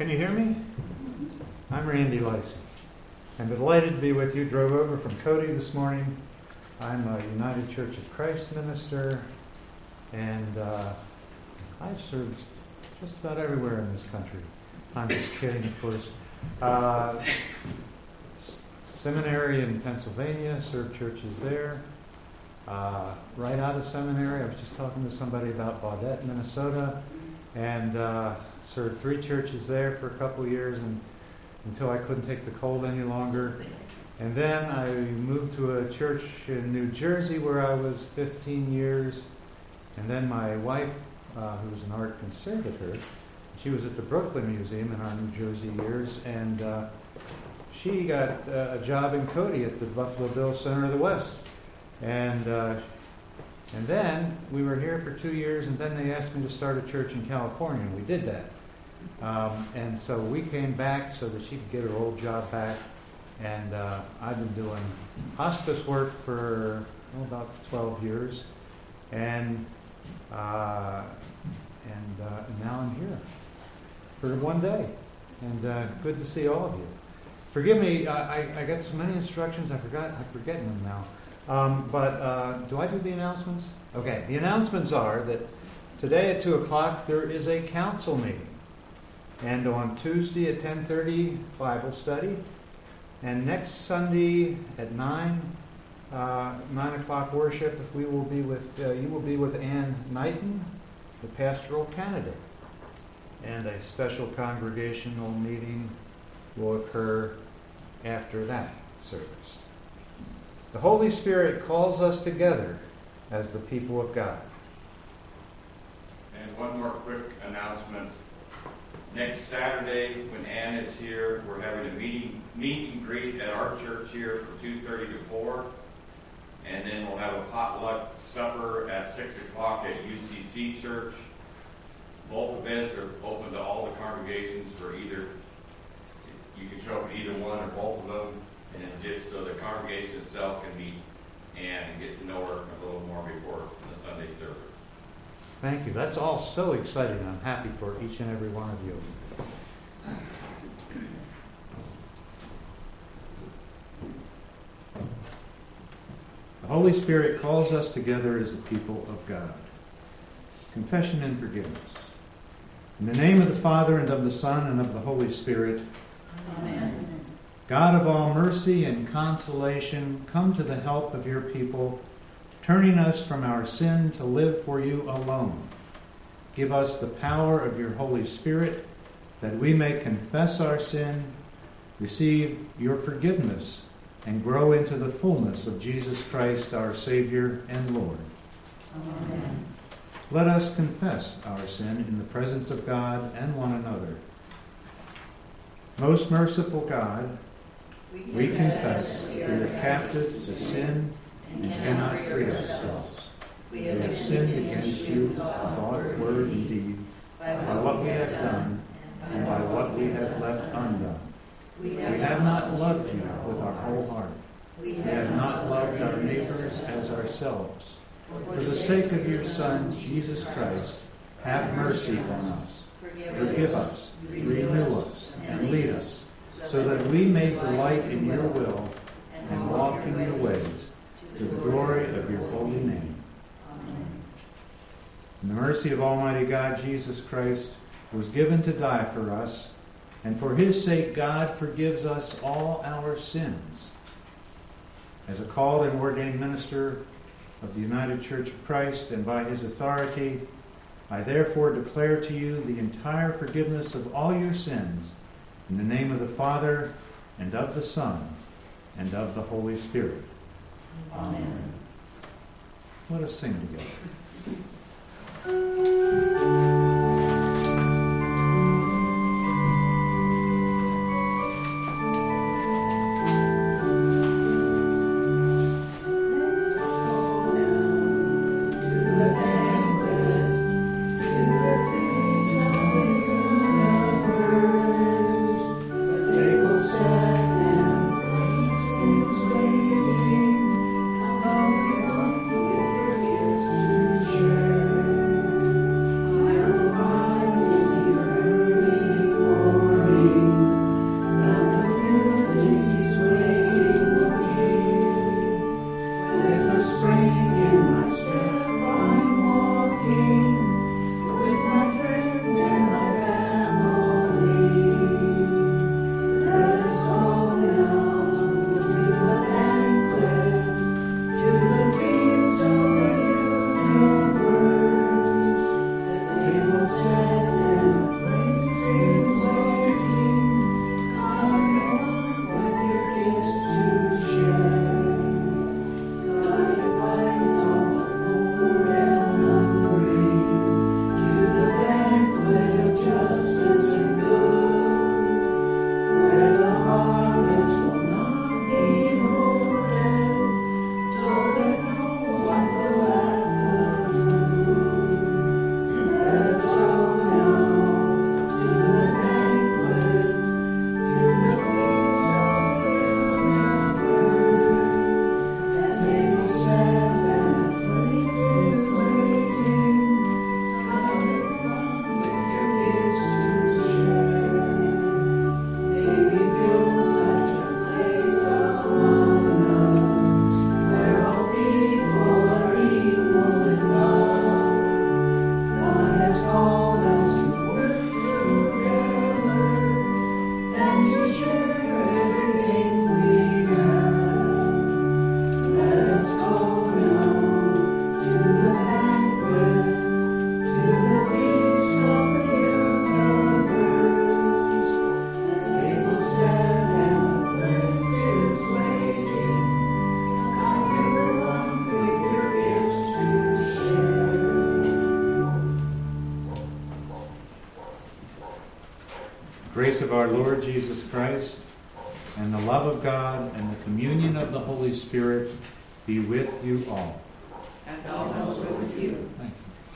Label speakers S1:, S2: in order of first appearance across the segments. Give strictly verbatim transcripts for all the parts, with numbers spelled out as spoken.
S1: Can you hear me? I'm Randy Lacey. I'm delighted to be with you. Drove over from Cody this morning. I'm a United Church of Christ minister, and uh, I've served just about everywhere in this country. I'm just kidding, of course. Uh, seminary in Pennsylvania, served churches there. Uh, right out of seminary, I was just talking to somebody about Baudette, Minnesota, and uh, served three churches there for a couple of years and until I couldn't take the cold any longer. And then I moved to a church in New Jersey where I was fifteen years. And then my wife, uh, who's an art conservator, she was at the Brooklyn Museum in our New Jersey years, and uh, she got uh, a job in Cody at the Buffalo Bill Center of the West. And uh, and then we were here for two years, and then they asked me to start a church in California, and we did that. Um, and so we came back so that she could get her old job back. And uh, I've been doing hospice work for oh, about twelve years. And uh, and, uh, and now I'm here for one day. And uh, good to see all of you. Forgive me, I, I got so many instructions, I forgot, I'm forgetting them now. Um, but uh, do I do the announcements? Okay, the announcements are that today at two o'clock there is a council meeting. And on Tuesday at ten thirty, Bible study. And next Sunday at nine, uh, nine o'clock worship, we will be with uh, you will be with Ann Knighton, the pastoral candidate. And a special congregational meeting will occur after that service. The Holy Spirit calls us together as the people of God.
S2: And one more quick announcement. Next Saturday, when Ann is here, we're having a meeting, meet and greet at our church here from two thirty to four. And then we'll have a potluck supper at six o'clock at U C C Church. Both events are open to all the congregations for either, you can show up at either one or both of them. And just so the congregation itself can meet Ann and get to know her a little more before the Sunday service.
S1: Thank you. That's all so exciting. I'm happy for each and every one of you. The Holy Spirit calls us together as the people of God. Confession and forgiveness. In the name of the Father, and of the Son, and of the Holy Spirit. Amen. God of all mercy and consolation, come to the help of your people, turning us from our sin to live for you alone. Give us the power of your Holy Spirit, that we may confess our sin, receive your forgiveness, and grow into the fullness of Jesus Christ, our Savior and Lord. Amen. Let us confess our sin in the presence of God and one another. Most merciful God, we, we confess that we are captives to sin and cannot free ourselves. We have sinned against you in thought, word, and deed, by what we have done and by what we have left undone. We have not loved you with our whole heart. We have not loved our neighbors as ourselves. For the sake of your Son, Jesus Christ, have mercy on us. Forgive us, renew us, and lead us, so that we may delight in your will and walk in your ways, to the glory of your holy name. Amen. In the mercy of Almighty God, Jesus Christ was given to die for us, and for his sake God forgives us all our sins. As a called and ordained minister of the United Church of Christ, and by his authority, I therefore declare to you the entire forgiveness of all your sins, in the name of the Father, and of the Son, and of the Holy Spirit. Amen. Let us sing together.
S3: Share
S1: Grace of our Lord Jesus Christ, and the love of God, and the communion of the Holy Spirit be with you all.
S3: And also with you.
S1: Thank you.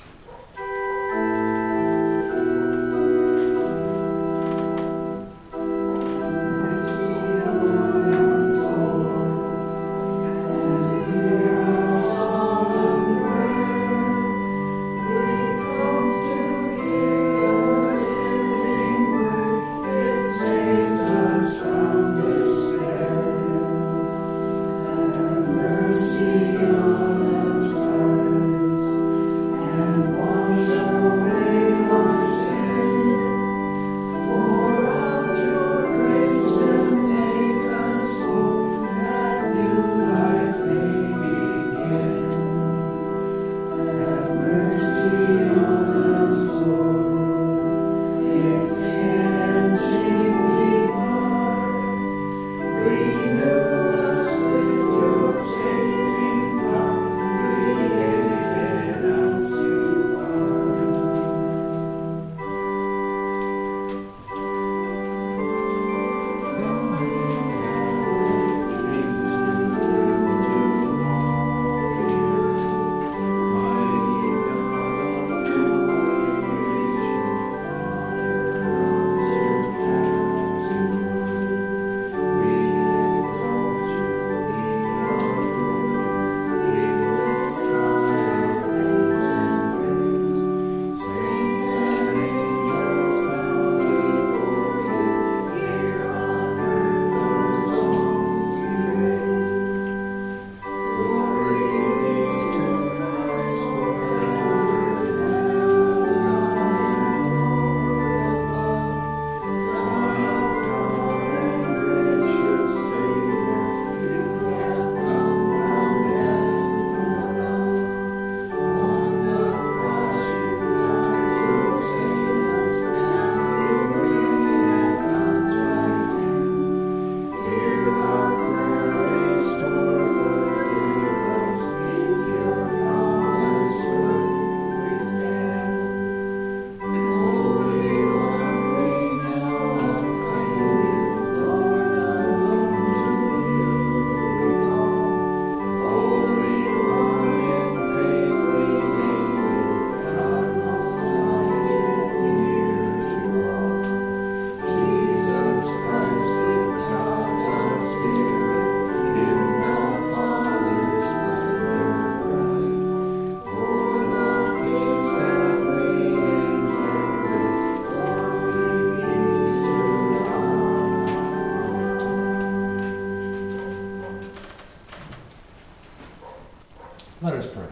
S1: Let us pray.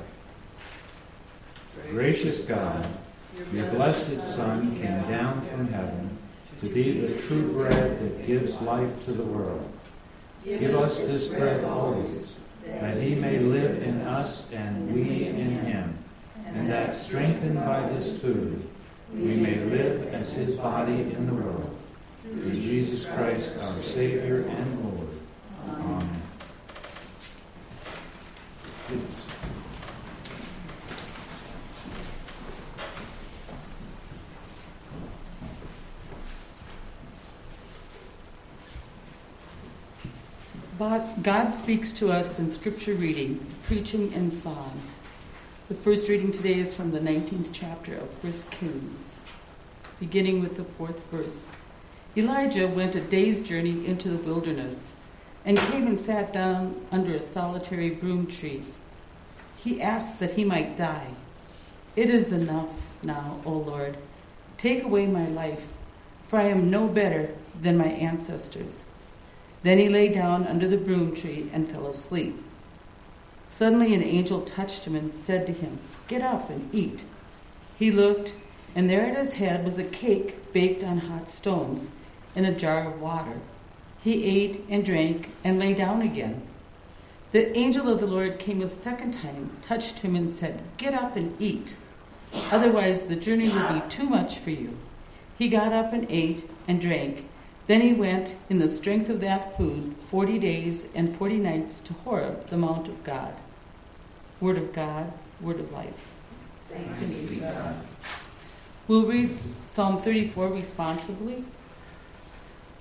S1: Gracious God, your blessed Son came down from heaven to be the true bread that gives life to the world. Give us this bread always, that he may live in us and we in him, and that, strengthened by this food, we may live as his body in the world. Through Jesus Christ, our Savior and Lord. Amen. Please.
S3: God speaks to us in scripture reading, preaching, and song. The first reading today is from the nineteenth chapter of First Kings, beginning with the fourth verse. Elijah went a day's journey into the wilderness and came and sat down under a solitary broom tree. He asked that he might die. It is enough now, O Lord. Take away my life, for I am no better than my ancestors. Then he lay down under the broom tree and fell asleep. Suddenly an angel touched him and said to him, "Get up and eat." He looked, and there at his head was a cake baked on hot stones in a jar of water. He ate and drank and lay down again. The angel of the Lord came a second time, touched him and said, "Get up and eat. Otherwise the journey will be too much for you." He got up and ate and drank. Then he went in the strength of that food forty days and forty nights to Horeb, the mount of God. Word of God, word of life.
S4: Thanks be to God.
S3: We'll read Psalm thirty-four responsively.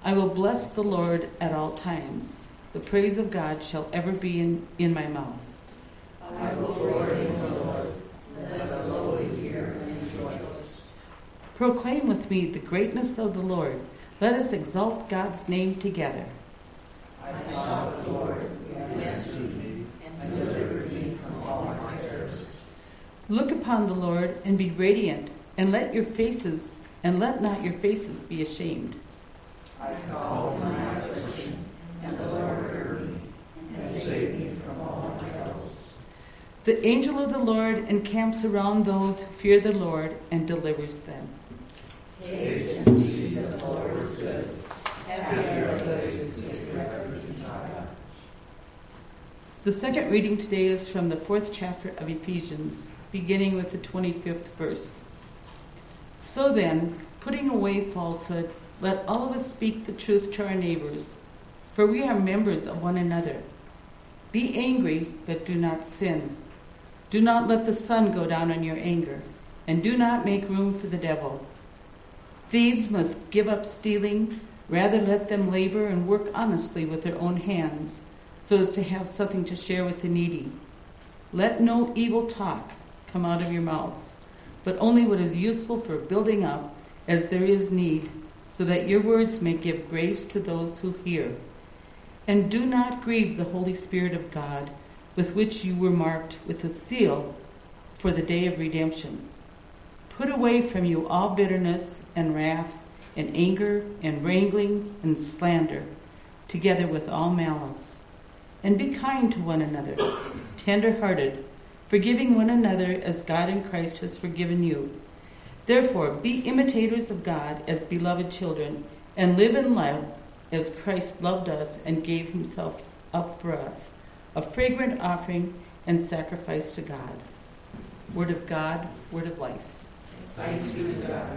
S3: I will bless the Lord at all times. The praise of God shall ever be in, in my mouth.
S4: I will glory in the Lord. Let the lowly hear and rejoice.
S3: Proclaim with me the greatness of the Lord. Let us exalt God's name together.
S4: I sought the Lord, who answered me, and delivered me from all my terrors.
S3: Look upon the Lord and be radiant, and let your faces, and let not your faces be ashamed.
S4: I called my affliction, and the Lord heard me, and saved me from all my troubles.
S3: The angel of the Lord encamps around those who fear the Lord and delivers them.
S4: Taste and see that the Lord is good. Happy are those who take refuge in God.
S3: The second reading today is from the fourth chapter of Ephesians, beginning with the twenty-fifth verse. So then, putting away falsehood, let all of us speak the truth to our neighbors, for we are members of one another. Be angry, but do not sin. Do not let the sun go down on your anger, and do not make room for the devil. Thieves must give up stealing, rather let them labor and work honestly with their own hands, so as to have something to share with the needy. Let no evil talk come out of your mouths, but only what is useful for building up as there is need, so that your words may give grace to those who hear. And do not grieve the Holy Spirit of God, with which you were marked with a seal for the day of redemption. Put away from you all bitterness and wrath and anger and wrangling and slander, together with all malice. And be kind to one another, tender-hearted, forgiving one another as God in Christ has forgiven you. Therefore, be imitators of God as beloved children, and live in love as Christ loved us and gave himself up for us, a fragrant offering and sacrifice to God. Word of God, word of life.
S4: Thanks be to God.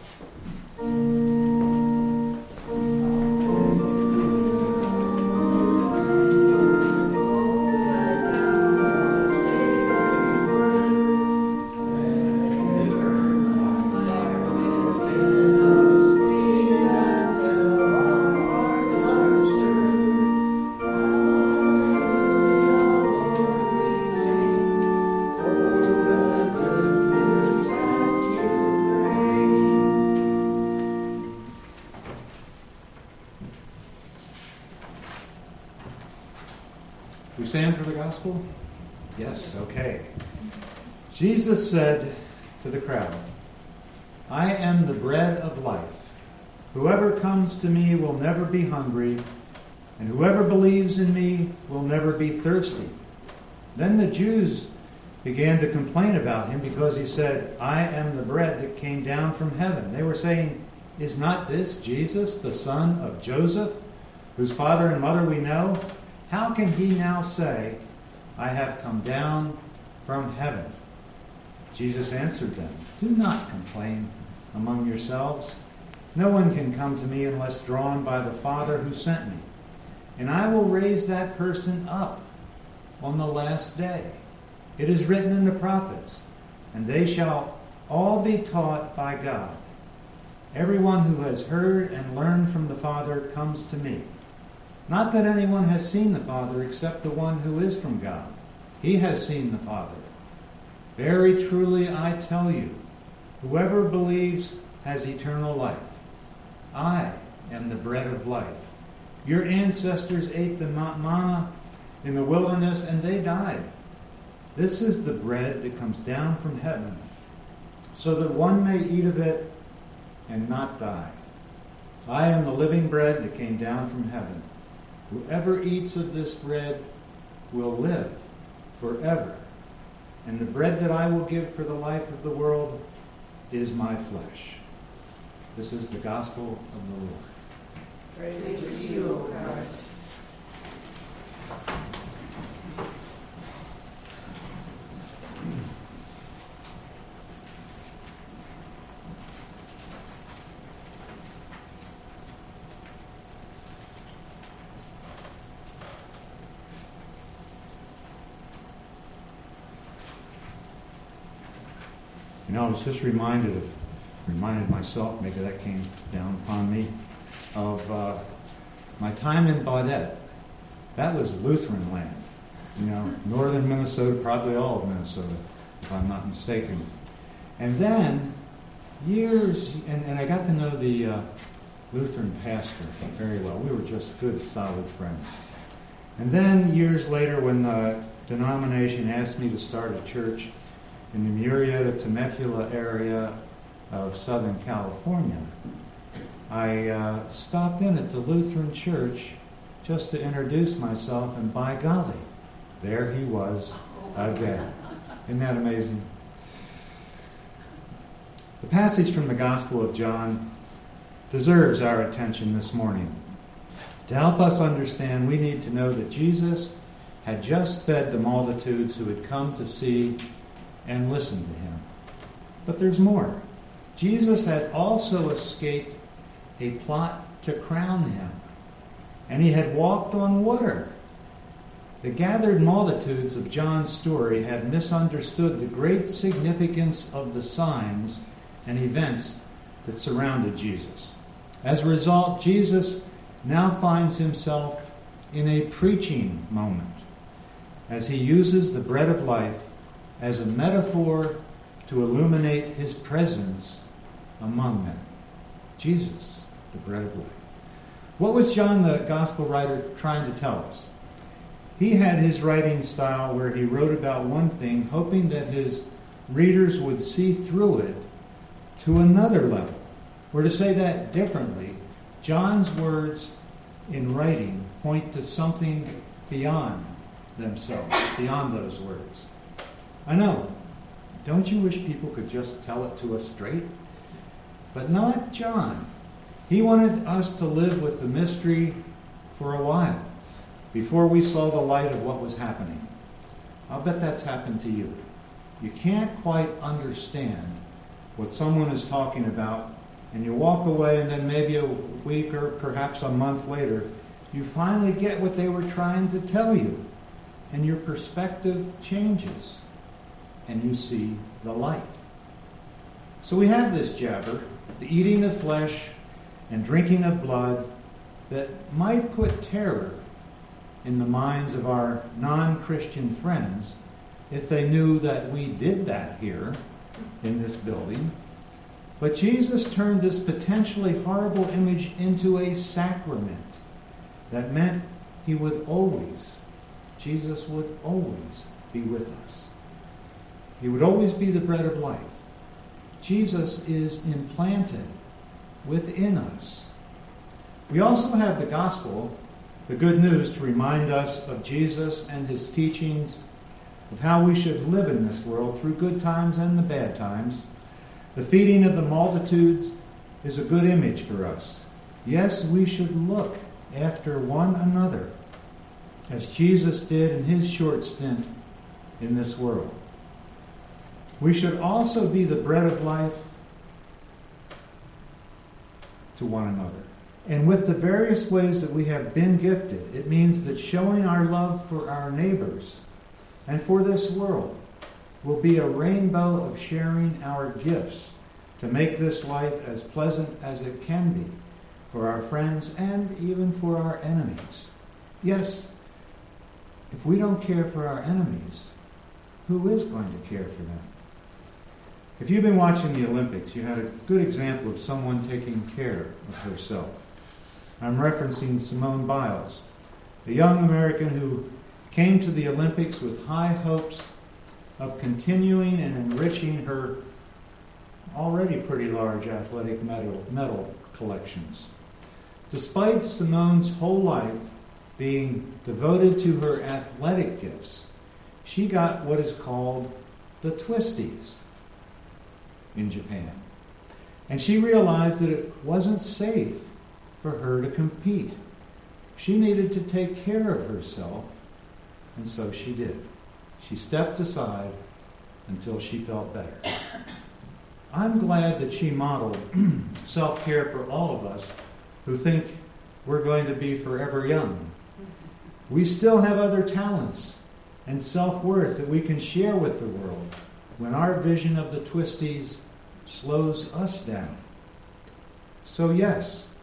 S1: We stand for the gospel? Yes, okay. Jesus said to the crowd, I am the bread of life. Whoever comes to me will never be hungry, and whoever believes in me will never be thirsty. Then the Jews began to complain about him because he said, I am the bread that came down from heaven. They were saying, is not this Jesus, the son of Joseph, whose father and mother we know? How can he now say, I have come down from heaven? Jesus answered them, do not complain among yourselves. No one can come to me unless drawn by the Father who sent me. And I will raise that person up on the last day. It is written in the prophets, and they shall all be taught by God. Everyone who has heard and learned from the Father comes to me. Not that anyone has seen the Father except the one who is from God. He has seen the Father. Very truly I tell you, whoever believes has eternal life. I am the bread of life. Your ancestors ate the manna in the wilderness and they died. This is the bread that comes down from heaven, so that one may eat of it and not die. I am the living bread that came down from heaven. Whoever eats of this bread will live forever. And the bread that I will give for the life of the world is my flesh. This is the gospel of the Lord.
S4: Praise to you, O Christ.
S1: You know, I was just reminded of, reminded myself, maybe that came down upon me. of uh, my time in Baudette. That was Lutheran land. You know, northern Minnesota, probably all of Minnesota, if I'm not mistaken. And then, years, and, and I got to know the uh, Lutheran pastor very well. We were just good, solid friends. And then, years later, when the denomination asked me to start a church in the Murrieta, Temecula area of Southern California, I uh, stopped in at the Lutheran church just to introduce myself, and by golly, there he was again. Isn't that amazing? The passage from the Gospel of John deserves our attention this morning. To help us understand, we need to know that Jesus had just fed the multitudes who had come to see and listen to him. But there's more. Jesus had also escaped a plot to crown him, and he had walked on water. The gathered multitudes of John's story had misunderstood the great significance of the signs and events that surrounded Jesus. As a result, Jesus now finds himself in a preaching moment as he uses the bread of life as a metaphor to illuminate his presence among them. Jesus, the bread of life. What was John the Gospel writer trying to tell us? He had his writing style where he wrote about one thing, hoping that his readers would see through it to another level. Or to say that differently, John's words in writing point to something beyond themselves, beyond those words. I know, don't you wish people could just tell it to us straight? But not John. He wanted us to live with the mystery for a while before we saw the light of what was happening. I'll bet that's happened to you. You can't quite understand what someone is talking about, and you walk away, and then maybe a week or perhaps a month later, you finally get what they were trying to tell you, and your perspective changes, and you see the light. So we have this jabber, the eating of flesh and drinking of blood, that might put terror in the minds of our non-Christian friends if they knew that we did that here in this building. But Jesus turned this potentially horrible image into a sacrament that meant he would always, Jesus would always be with us. He would always be the bread of life. Jesus is implanted within us. We also have the gospel, the good news, to remind us of Jesus and his teachings of how we should live in this world through good times and the bad times. The feeding of the multitudes is a good image for us. Yes, we should look after one another as Jesus did in his short stint in this world. We should also be the bread of life to one another. And with the various ways that we have been gifted, it means that showing our love for our neighbors and for this world will be a rainbow of sharing our gifts to make this life as pleasant as it can be for our friends and even for our enemies. Yes, if we don't care for our enemies, who is going to care for them? If you've been watching the Olympics, you had a good example of someone taking care of herself. I'm referencing Simone Biles, a young American who came to the Olympics with high hopes of continuing and enriching her already pretty large athletic medal, medal collections. Despite Simone's whole life being devoted to her athletic gifts, she got what is called the twisties in Japan. And she realized that it wasn't safe for her to compete. She needed to take care of herself, and so she did. She stepped aside until she felt better. I'm glad that she modeled self-care for all of us who think we're going to be forever young. We still have other talents and self-worth that we can share with the world when our vision of the twisties slows us down. So yes,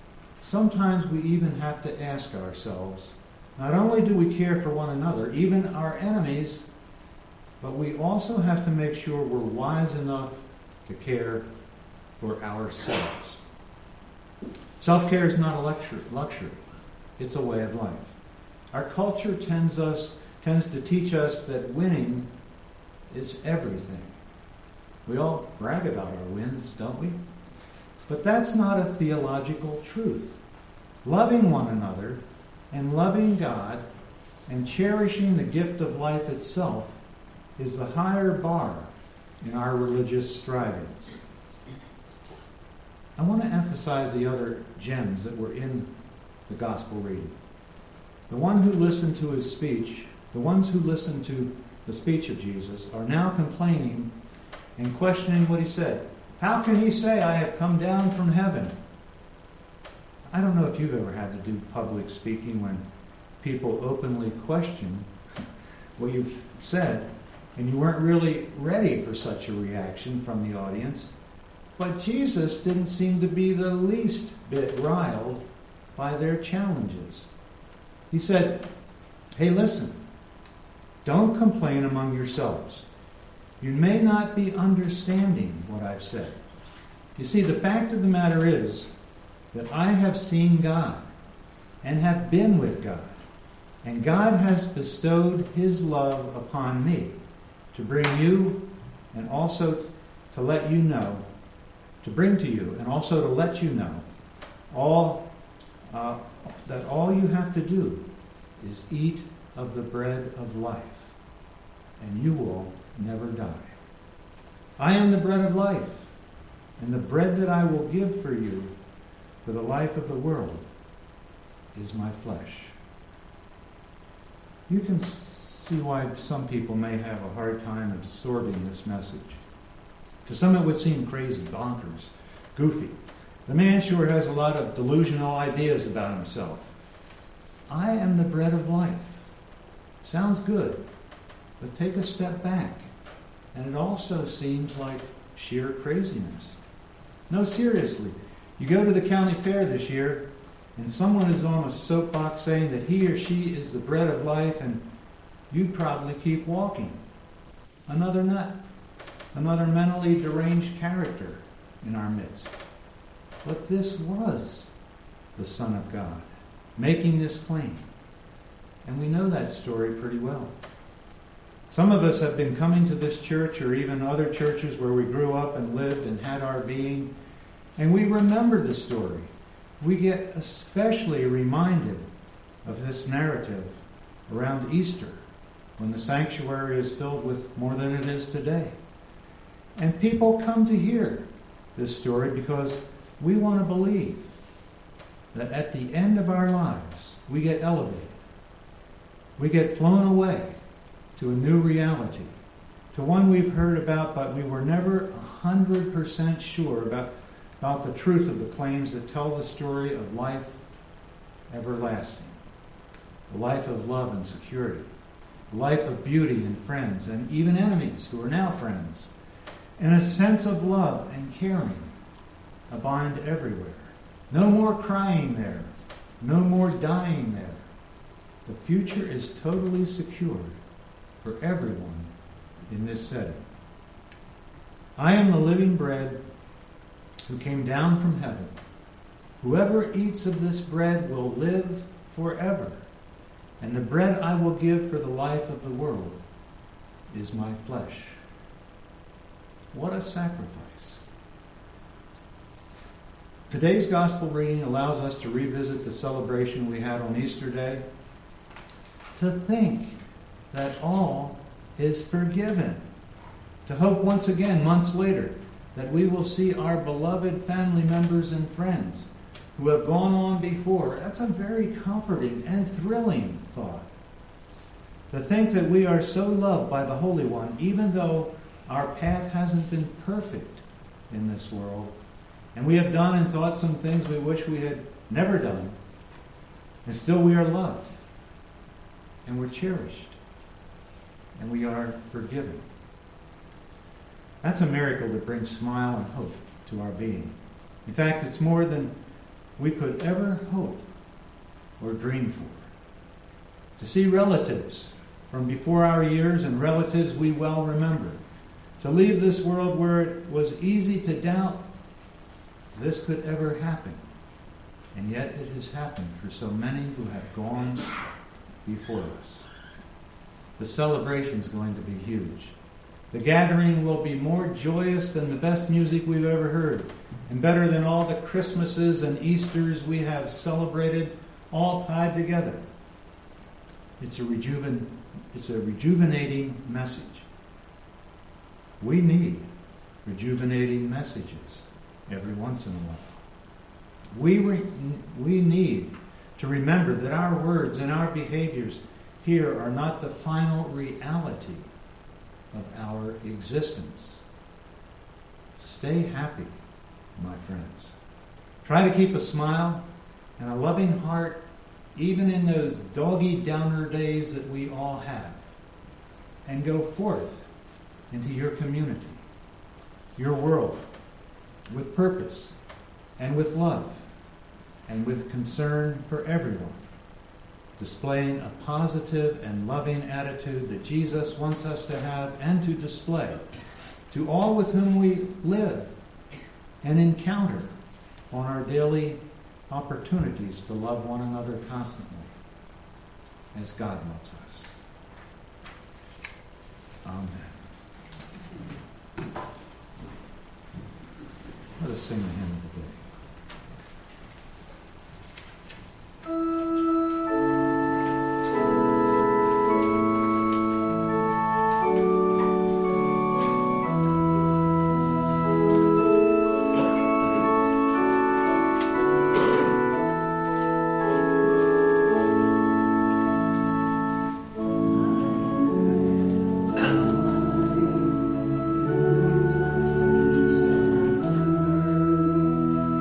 S1: sometimes we even have to ask ourselves, not only do we care for one another, even our enemies, but we also have to make sure we're wise enough to care for ourselves. Self-care is not a luxury. It's a way of life. Our culture tends us tends to teach us that winning is everything. We all brag about our wins, don't we? But that's not a theological truth. Loving one another and loving God and cherishing the gift of life itself is the higher bar in our religious strivings. I want to emphasize the other gems that were in the gospel reading. The one who listened to his speech, the ones who listened to the speech of Jesus, are now complaining and questioning what he said. How can he say, I have come down from heaven? I don't know if you've ever had to do public speaking when people openly question what you've said, and you weren't really ready for such a reaction from the audience. But Jesus didn't seem to be the least bit riled by their challenges. He said, hey, listen, don't complain among yourselves. You may not be understanding what I've said. You see, the fact of the matter is that I have seen God and have been with God, and God has bestowed his love upon me to bring you and also to let you know, to bring to you and also to let you know all uh, that all you have to do is eat of the bread of life, and you will never die. I am the bread of life, and the bread that I will give for you for the life of the world is my flesh. You can see why some people may have a hard time absorbing this message. To some it would seem crazy, bonkers, goofy. The man sure has a lot of delusional ideas about himself. I am the bread of life. Sounds good, but take a step back, and it also seems like sheer craziness. No, seriously. You go to the county fair this year, and someone is on a soapbox saying that he or she is the bread of life, and you'd probably keep walking. Another nut. Another mentally deranged character in our midst. But this was the Son of God making this claim. And we know that story pretty well. Some of us have been coming to this church or even other churches where we grew up and lived and had our being, and we remember the story. We get especially reminded of this narrative around Easter, when the sanctuary is filled with more than it is today. And people come to hear this story because we want to believe that at the end of our lives, we get elevated. We get flown away to a new reality, to one we've heard about, but we were never one hundred percent sure about, about the truth of the claims that tell the story of life everlasting, the life of love and security, the life of beauty and friends, and even enemies who are now friends, and a sense of love and caring abide everywhere. No more crying there. No more dying there. The future is totally secured for everyone in this setting. I am the living bread who came down from heaven. Whoever eats of this bread will live forever, and the bread I will give for the life of the world is my flesh. What a sacrifice. Today's gospel reading allows us to revisit the celebration we had on Easter Day, to think that all is forgiven, to hope once again, months later, that we will see our beloved family members and friends who have gone on before. That's a very comforting and thrilling thought. To think that we are so loved by the Holy One, even though our path hasn't been perfect in this world, and we have done and thought some things we wish we had never done, and still we are loved, and we're cherished, and we are forgiven. That's a miracle that brings smile and hope to our being. In fact, it's more than we could ever hope or dream for. To see relatives from before our years and relatives we well remember. To leave this world where it was easy to doubt this could ever happen. And yet it has happened for so many who have gone before us. The celebration is going to be huge. The gathering will be more joyous than the best music we've ever heard, and better than all the Christmases and Easters we have celebrated, all tied together. It's a rejuven, it's a rejuvenating message. We need rejuvenating messages every once in a while. We, re, we need to remember that our words and our behaviors here are not the final reality of our existence. Stay happy, my friends. Try to keep a smile and a loving heart even in those doggy-downer days that we all have. And go forth into your community, your world, with purpose and with love and with concern for everyone, displaying a positive and loving attitude that Jesus wants us to have and to display to all with whom we live and encounter on our daily opportunities to love one another constantly as God loves us. Amen. Let us sing the hymn of the day.
S4: Thank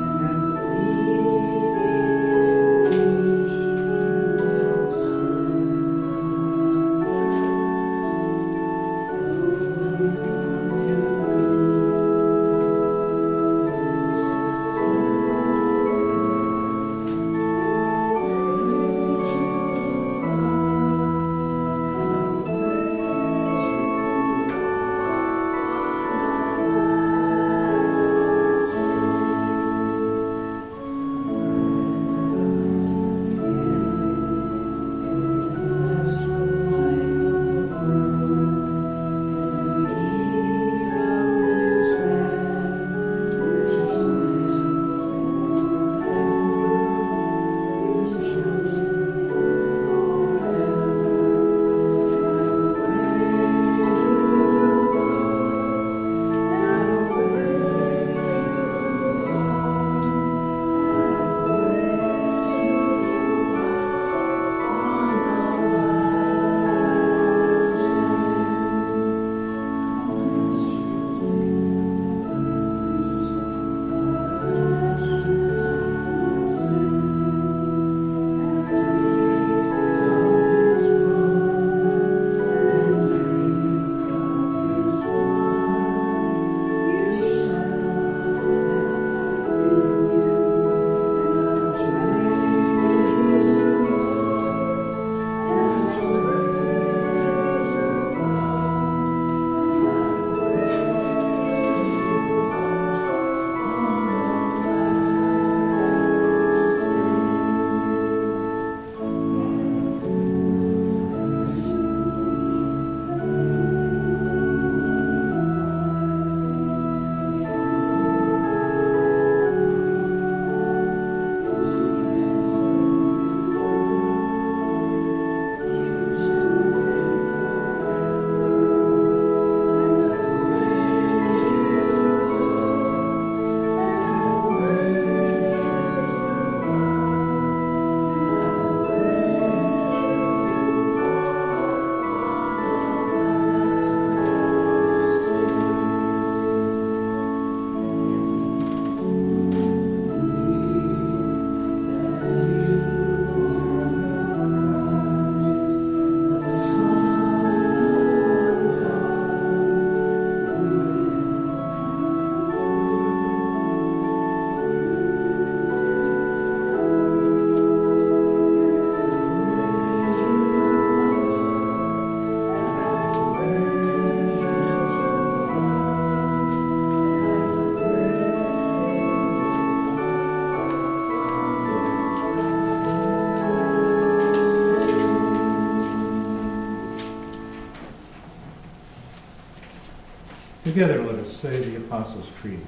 S1: Together let us say the Apostles' Creed.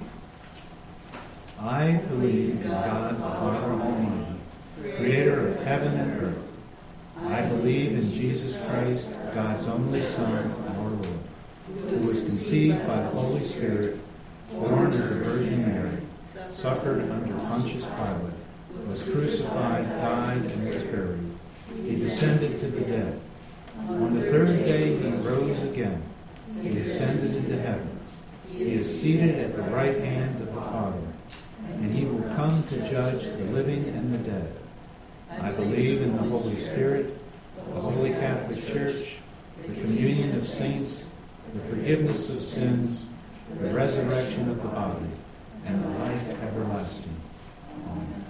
S1: I believe in God the Father Almighty, creator of heaven and earth. I believe in Jesus Christ, God's only Son, our Lord, who was conceived by the Holy Spirit, born of the Virgin Mary, suffered under Pontius Pilate, was crucified, died, and was buried. He descended to the dead. On the third day he rose again. He ascended into heaven. He is seated at the right hand of the Father, and he will come to judge the living and the dead. I believe in the Holy Spirit, the Holy Catholic Church, the communion of saints, the forgiveness of sins, the resurrection of the body, and the life everlasting. Amen.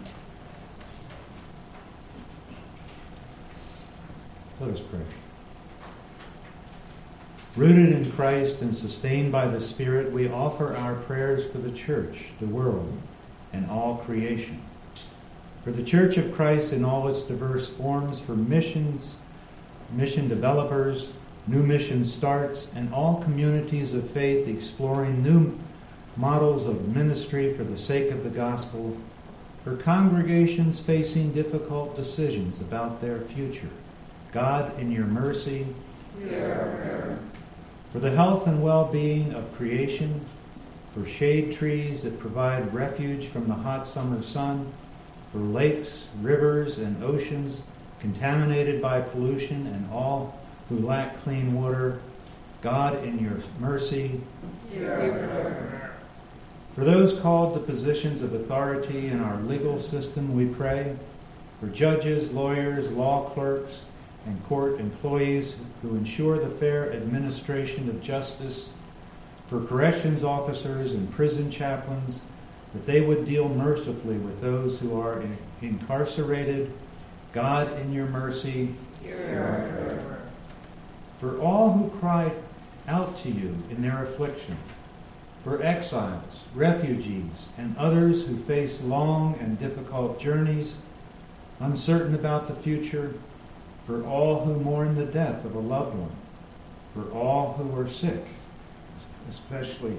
S1: Let us pray. Rooted in Christ and sustained by the Spirit, we offer our prayers for the Church, the world, and all creation. For the Church of Christ in all its diverse forms, for missions, mission developers, new mission starts, and all communities of faith exploring new models of ministry for the sake of the gospel, for congregations facing difficult decisions about their future. God, in your mercy, hear. For the health and well-being of creation, for shade trees that provide refuge from the hot summer sun, for lakes, rivers, and oceans contaminated by pollution, and all who lack clean water, God, in your mercy, hear. For those called to positions of authority in our legal system, we pray. For judges, lawyers, law clerks, and court employees who ensure the fair administration of justice, for corrections officers and prison chaplains, that they would deal mercifully with those who are in- incarcerated. God, in your mercy, hear. For all who cry out to you in their affliction, for exiles, refugees, and others who face long and difficult journeys, uncertain about the future, for all who mourn the death of a loved one, for all who are sick, especially.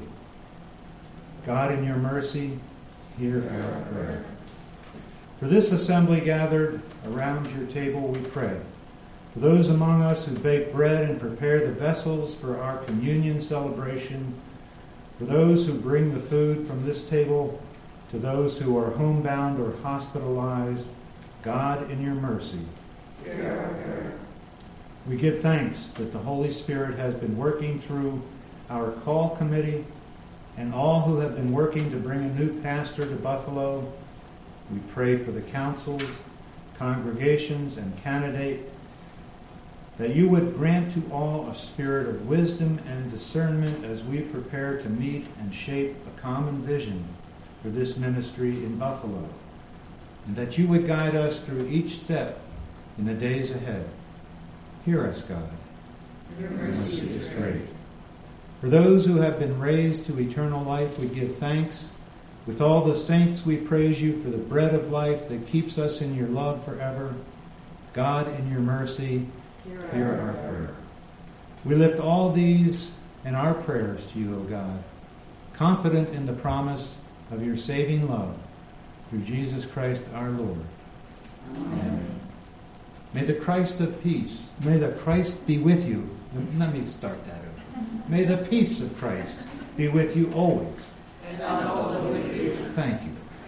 S1: God, in your mercy, hear our prayer. For this assembly gathered around your table, we pray. For those among us who bake bread and prepare the vessels for our communion celebration, for those who bring the food from this table to those who are homebound or hospitalized, God, in your mercy, hear. We give thanks that the Holy Spirit has been working through our call committee and all who have been working to bring a new pastor to Buffalo. We pray for the councils, congregations, and candidate, that you would grant to all a spirit of wisdom and discernment as we prepare to meet and shape a common vision for this ministry in Buffalo, and that you would guide us through each step in the days ahead. Hear us, God.
S4: Your mercy is great.
S1: For those who have been raised to eternal life, we give thanks. With all the saints, we praise you for the bread of life that keeps us in your love forever. God, in your mercy, hear our prayer. We lift all these and our prayers to you, O God, confident in the promise of your saving love through Jesus Christ our Lord. Amen. Amen. May the Christ of peace, may the Christ be with you. Let me start that over. May the peace of Christ be with you always.
S4: And also with you.
S1: Thank you.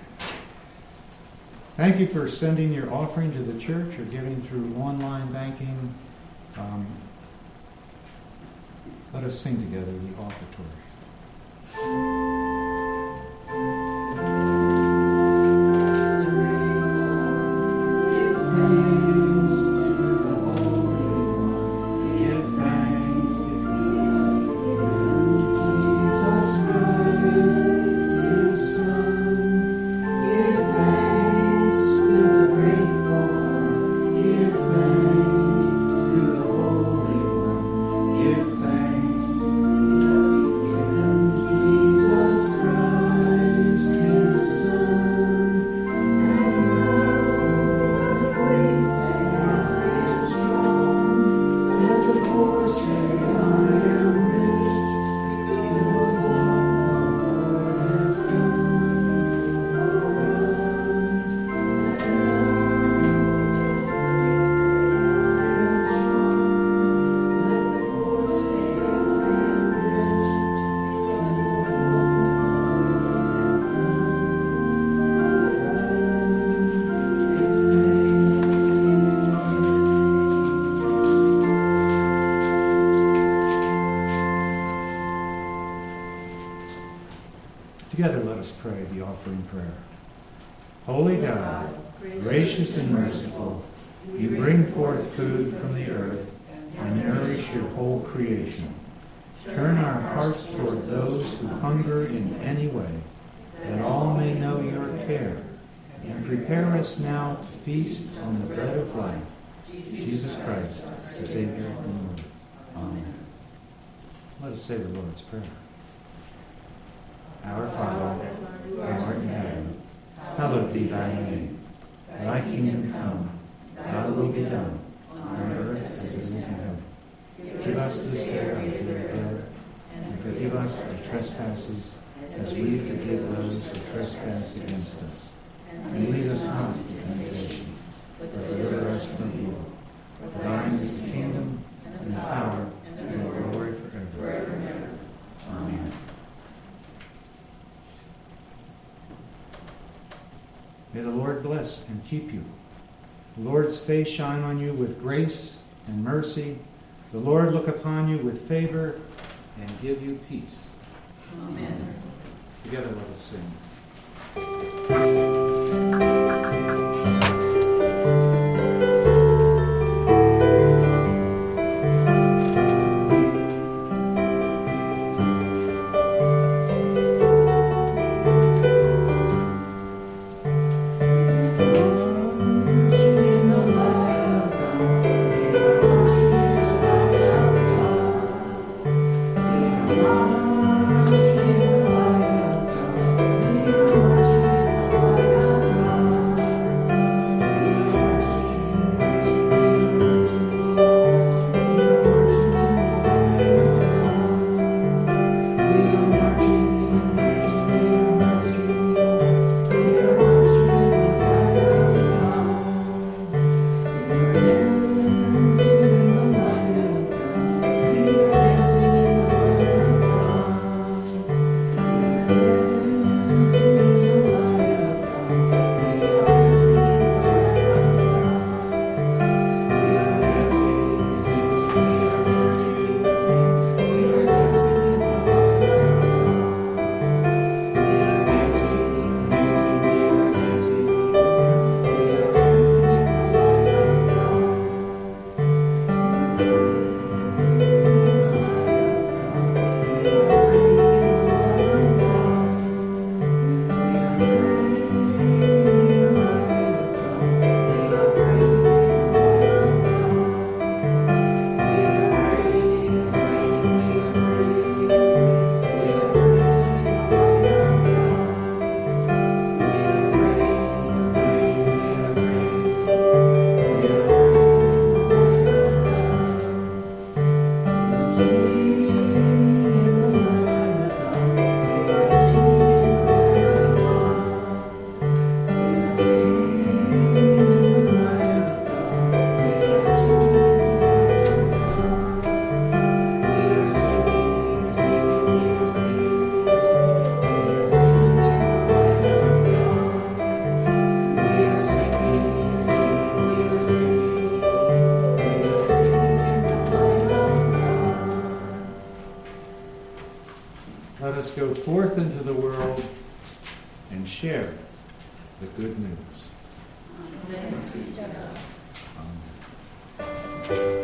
S1: Thank you for sending your offering to the church or giving through online banking. Um, let us sing together the offertory.
S4: Jesus.
S1: prayer. Holy God, gracious and merciful, you bring forth food from the earth and nourish your whole creation. Turn our hearts toward those who hunger in any way, that all may know your care, and prepare us now to feast on the bread of life, Jesus Christ, Savior and Lord. Amen. Let us say the Lord's Prayer. Our Father, who art in heaven, hallowed be thy name. Thy kingdom come, thy will be done, on earth as it is in heaven. Give us this day our daily bread, and forgive us our trespasses, as we forgive those who trespass against us. And lead us not into temptation, but deliver us from evil. For thine is the kingdom, and the power, and the glory forever and ever. Amen. May the Lord bless and keep you. The Lord's face shine on you with grace and mercy. The Lord look upon you with favor and give you peace.
S4: Amen.
S1: Together let us sing. Let us go forth into the world and share the good news.
S4: Thanks be to God.
S1: Amen.